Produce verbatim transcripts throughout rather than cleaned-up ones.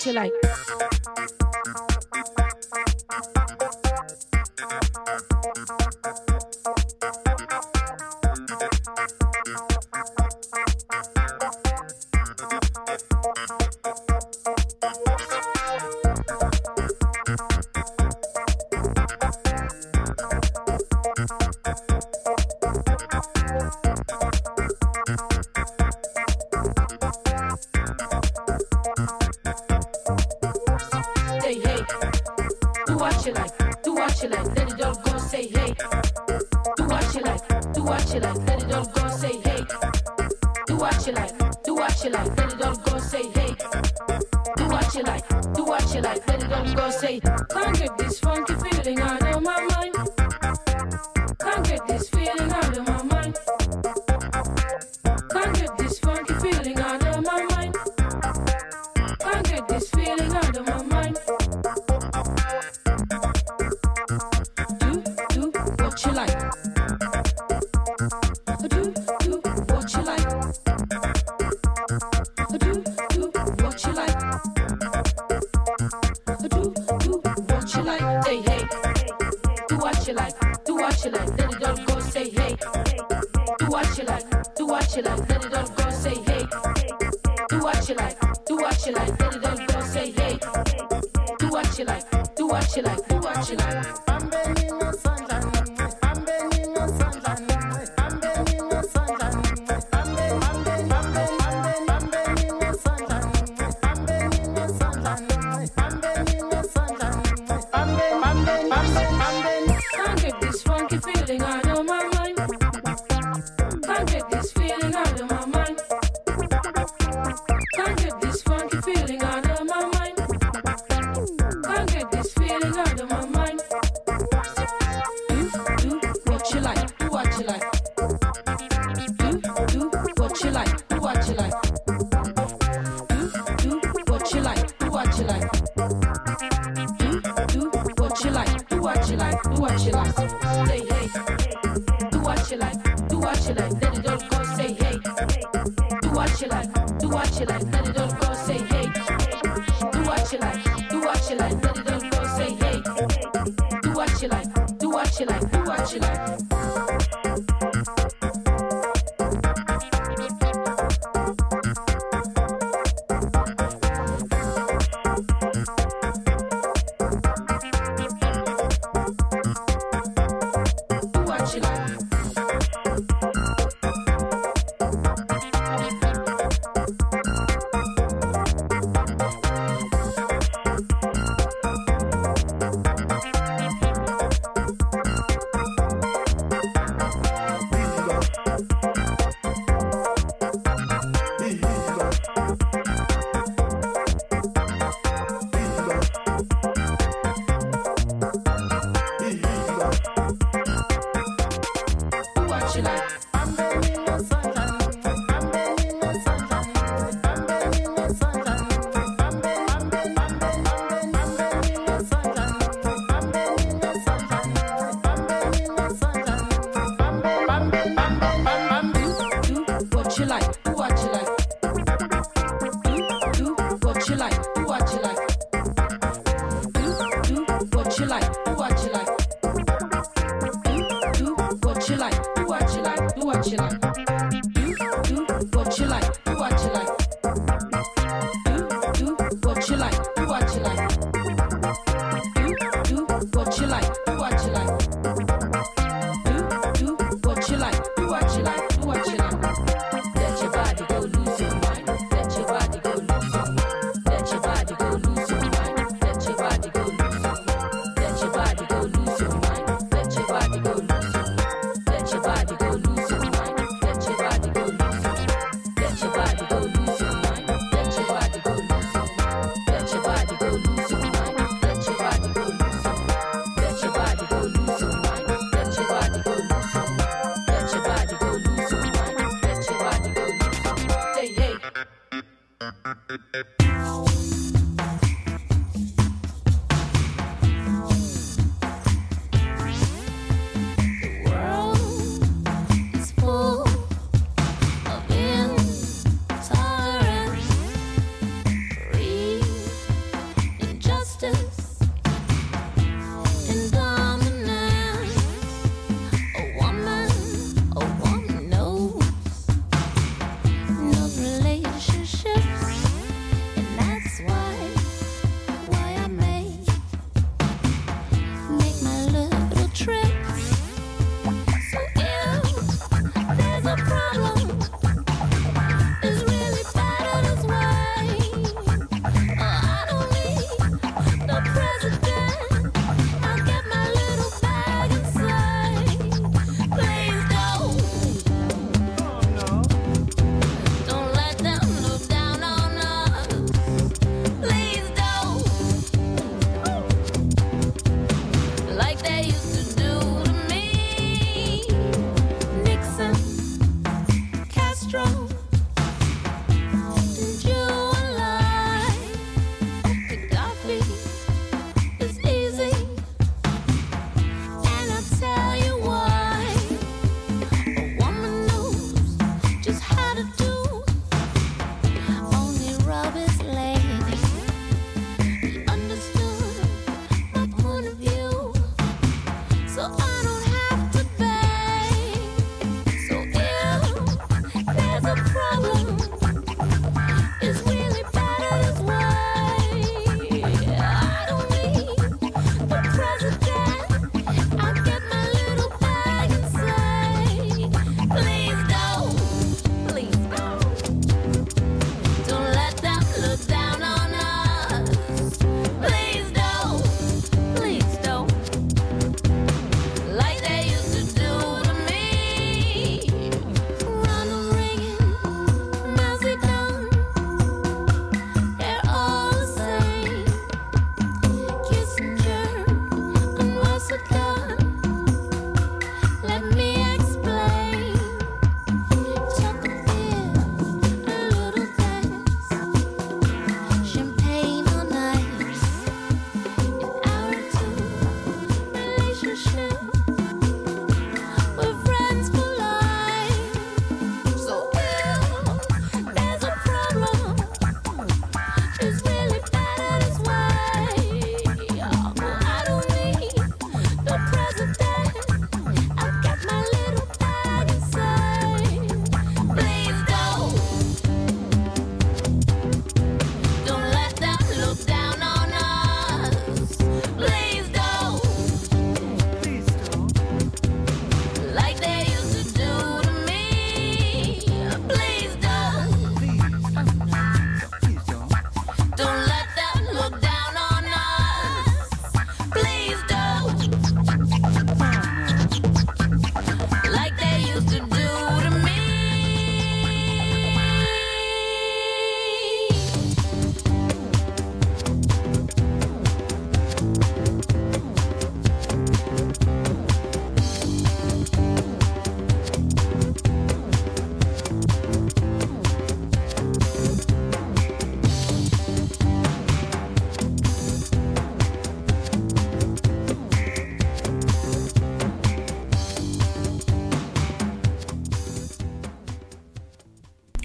what you like.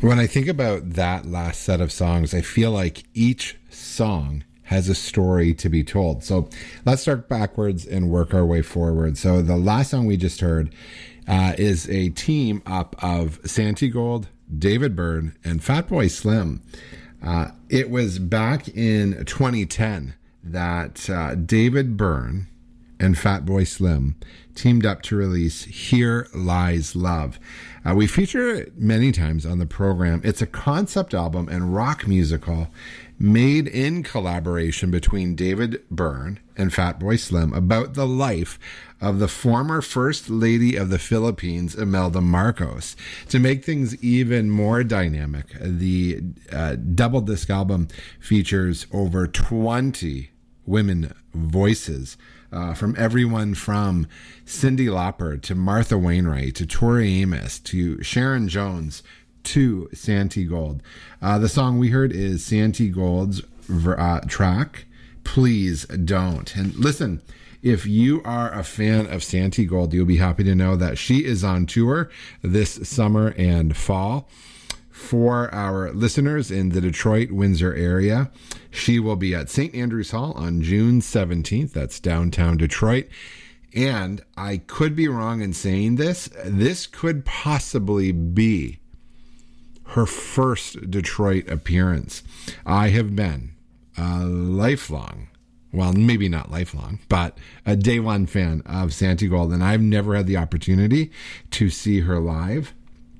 When I think about that last set of songs, I feel like each song has a story to be told. So let's start backwards and work our way forward. So the last song we just heard uh, is a team up of Santi Gold, David Byrne, and Fatboy Slim. Uh, it was back in twenty ten that uh, David Byrne and Fatboy Slim teamed up to release Here Lies Love. Uh, we feature it many times on the program. It's a concept album and rock musical made in collaboration between David Byrne and Fatboy Slim about the life of the former First Lady of the Philippines, Imelda Marcos. To make things even more dynamic, the uh, double disc album features over twenty women voices, uh, from everyone from Cyndi Lauper to Martha Wainwright to Tori Amos to Sharon Jones to Santi Gold. Uh, the song we heard is Santi Gold's uh, track, Please Don't. And listen, if you are a fan of Santi Gold, you'll be happy to know that she is on tour this summer and fall. For our listeners in the Detroit, Windsor area, she will be at Saint Andrews Hall on June seventeenth. That's downtown Detroit. And I could be wrong in saying this. This could possibly be her first Detroit appearance. I have been a lifelong, well, maybe not lifelong, but a day one fan of Santi Gold, and I've never had the opportunity to see her live.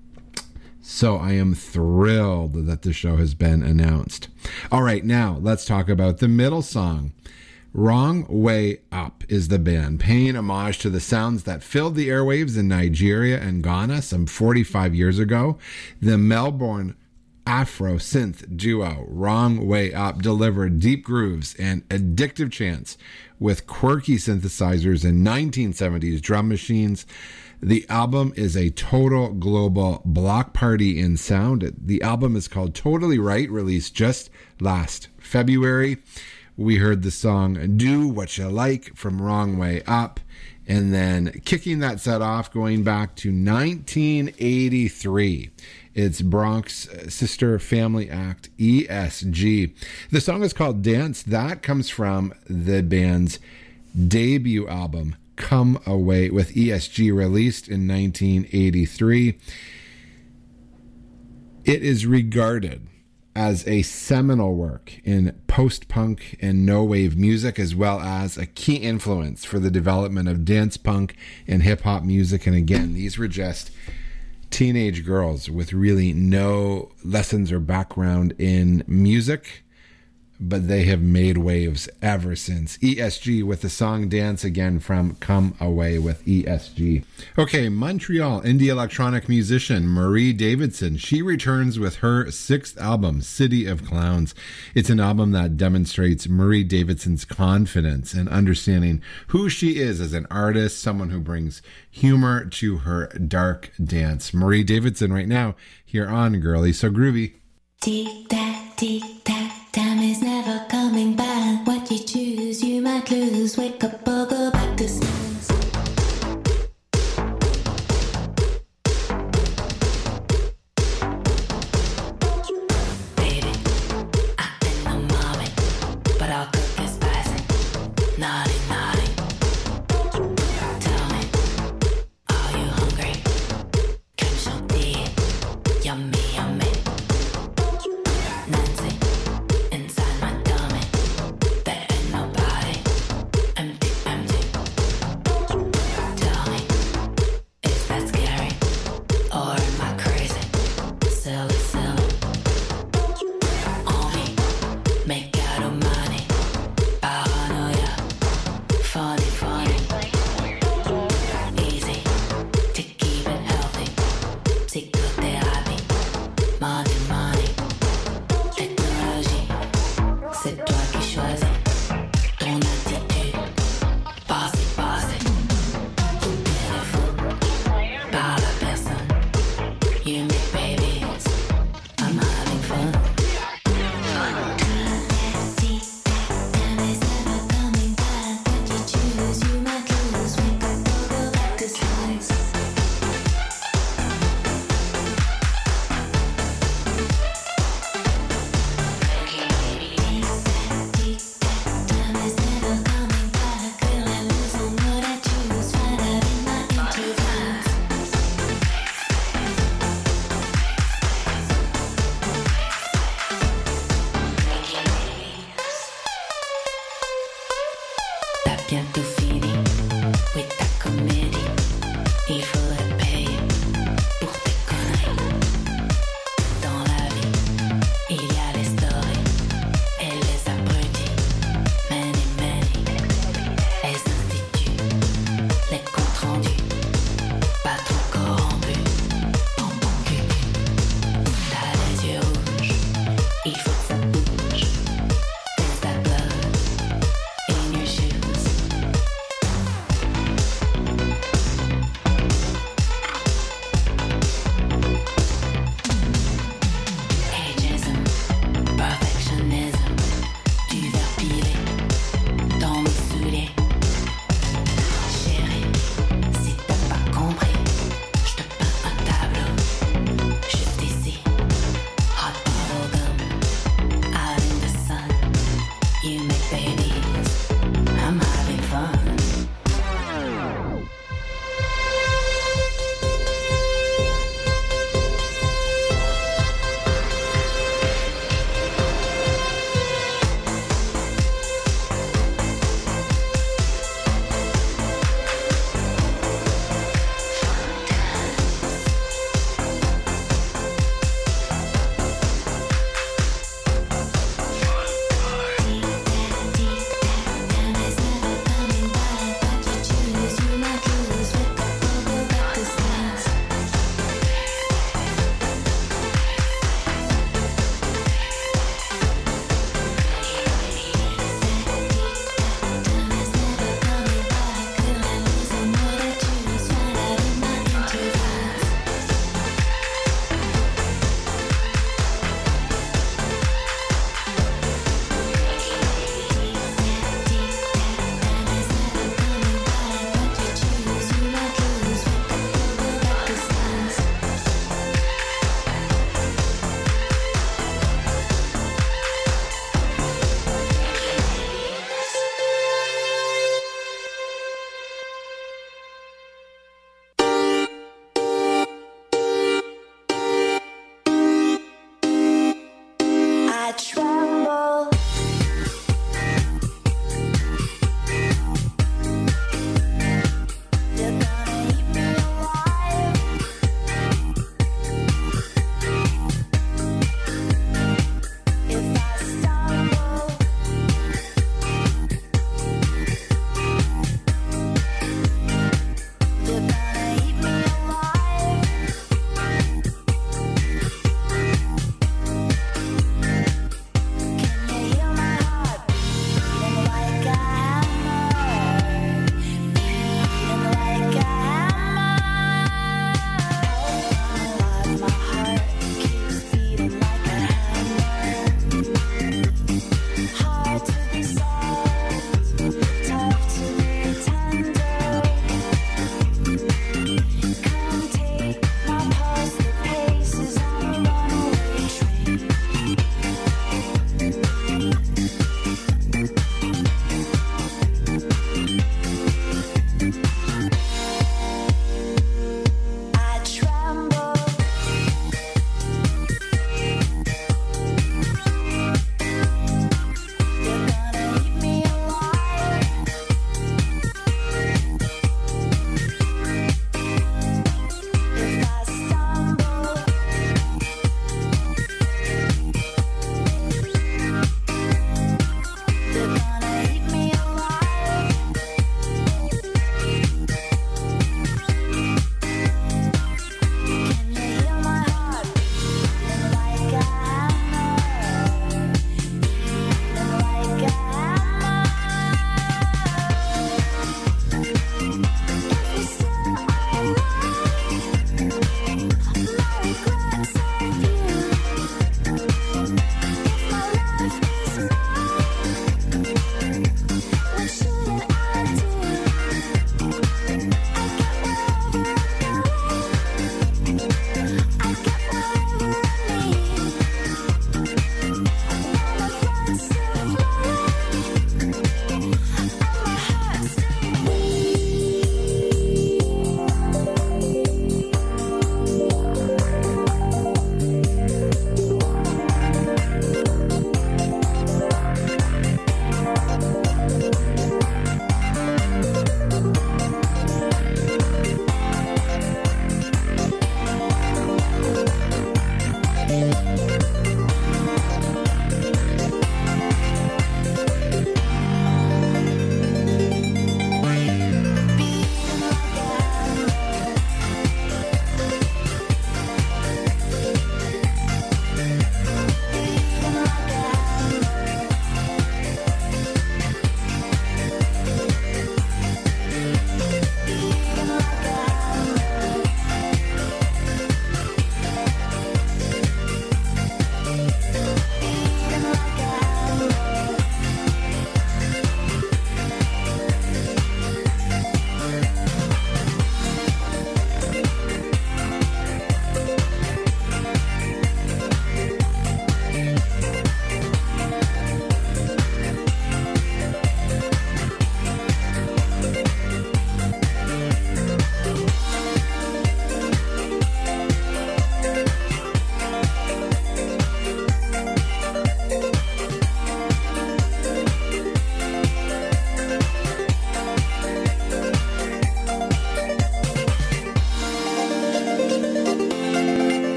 So I am thrilled that the show has been announced. All right, now let's talk about the middle song. Wrong Way Up is the band, paying homage to the sounds that filled the airwaves in Nigeria and Ghana some forty-five years ago. The Melbourne Afro synth duo Wrong Way Up delivered deep grooves and addictive chants with quirky synthesizers and nineteen seventies drum machines. The album is a total global block party in sound. The album is called Totally Right, released just last February. We heard the song Do What You Like from Wrong Way Up, and then kicking that set off, going back to nineteen eighty-three. It's Bronx sister family act E S G. The song is called Dance. That comes from the band's debut album, Come Away, with E S G, released in nineteen eighty-three. It is regarded as a seminal work in post-punk and no-wave music, as well as a key influence for the development of dance punk and hip-hop music. And again, these were just teenage girls with really no lessons or background in music, but they have made waves ever since. E S G with the song Dance, again from Come Away with E S G. Okay, Montreal indie electronic musician Marie Davidson. She returns with her sixth album, City of Clowns. It's an album that demonstrates Marie Davidson's confidence and understanding who she is as an artist, someone who brings humor to her dark dance. Marie Davidson right now here on Girly So Groovy. Tick-tack, tick-tack. Time is never coming back. What you choose, you might lose. Wake up or go back to snooze. Baby, I've been on my way, but I'll cook it spicy. Naughty, naughty. Tell me, are you hungry? Come show tea. Yummy, yummy. Nancy. Inside my tummy, there ain't nobody. Empty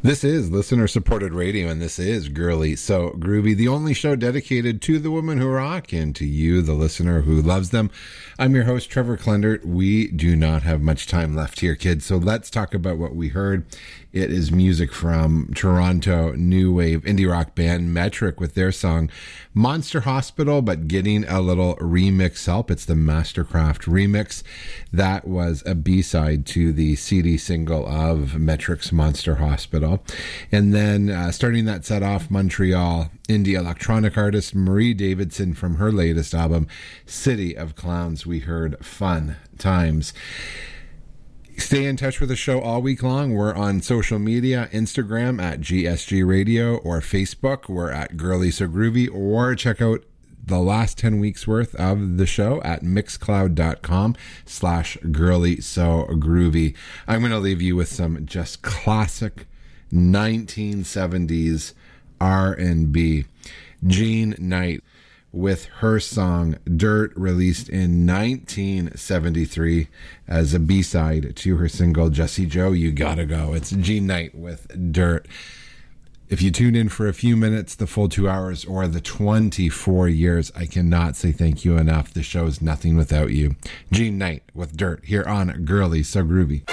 This is listener-supported radio, and this is Girly So Groovy, the only show dedicated to the women who rock and to you, the listener who loves them. I'm your host, Trevor Klendert. We do not have much time left here, kids, so let's talk about what we heard. It is music from Toronto new wave indie rock band Metric with their song Monster Hospital, but getting a little remix help. It's the Mastercraft remix. That was a B-side to the C D single of Metric's Monster Hospital. And then uh, starting that set off, Montreal indie electronic artist Marie Davidson from her latest album, City of Clowns. We heard Fun Times. Stay in touch with the show all week long. We're on social media, Instagram at G S G Radio, or Facebook, we're at Girly So Groovy, or check out the last ten weeks worth of the show at mixcloud.com slash Girly So Groovy. I'm going to leave you with some just classic nineteen seventies R and B. Jean Knight with her song Dirt, released in nineteen seventy-three as a B-side to her single Jesse Joe, You Gotta Go. It's Jean Knight with Dirt. If you tune in for a few minutes, the full two hours, or the twenty-four years, I cannot say thank you enough. The show is nothing without you. Jean Knight with Dirt here on Girly So Groovy.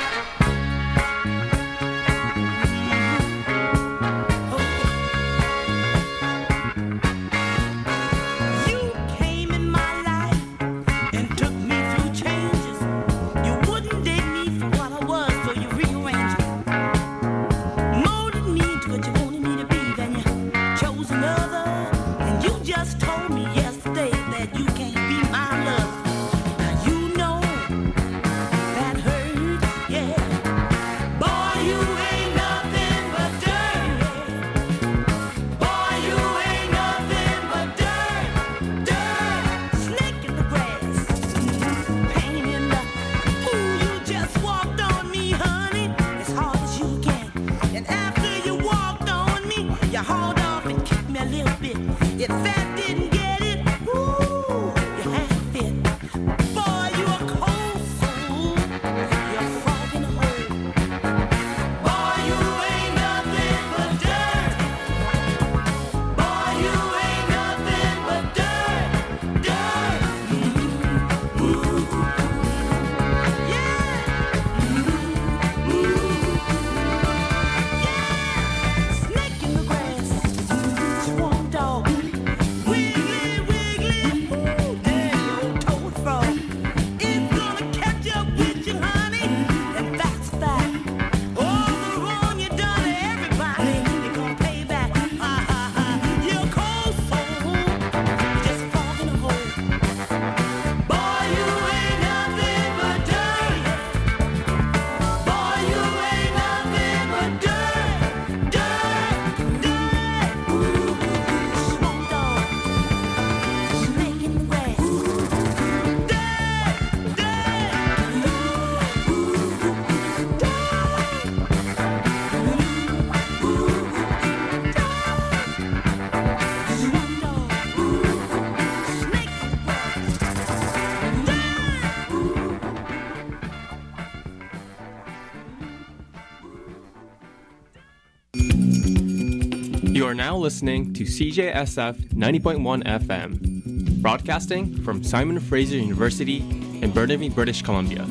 You are now listening to C J S F ninety point one F M, broadcasting from Simon Fraser University in Burnaby, British Columbia.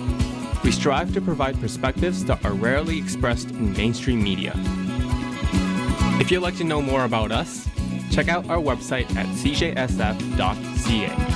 We strive to provide perspectives that are rarely expressed in mainstream media. If you'd like to know more about us, check out our website at c j s f dot c a.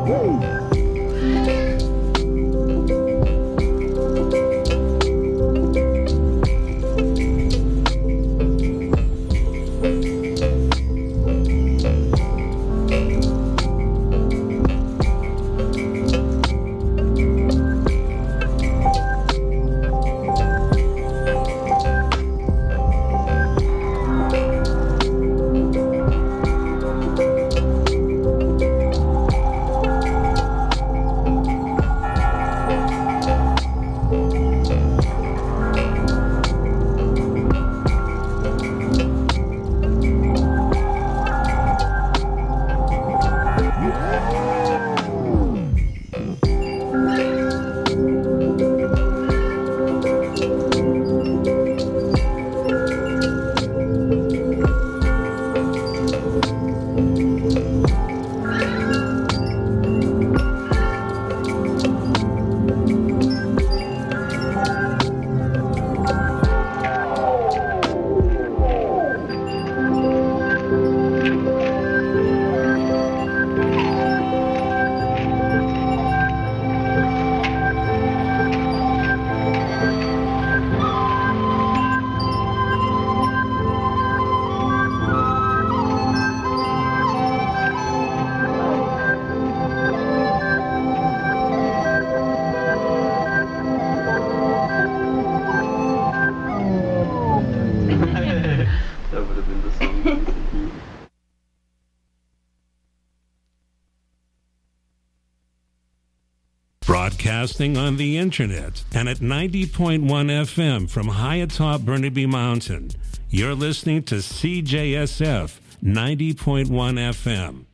Broadcasting on the internet and at ninety point one F M from high atop Burnaby Mountain. You're listening to C J S F ninety point one F M.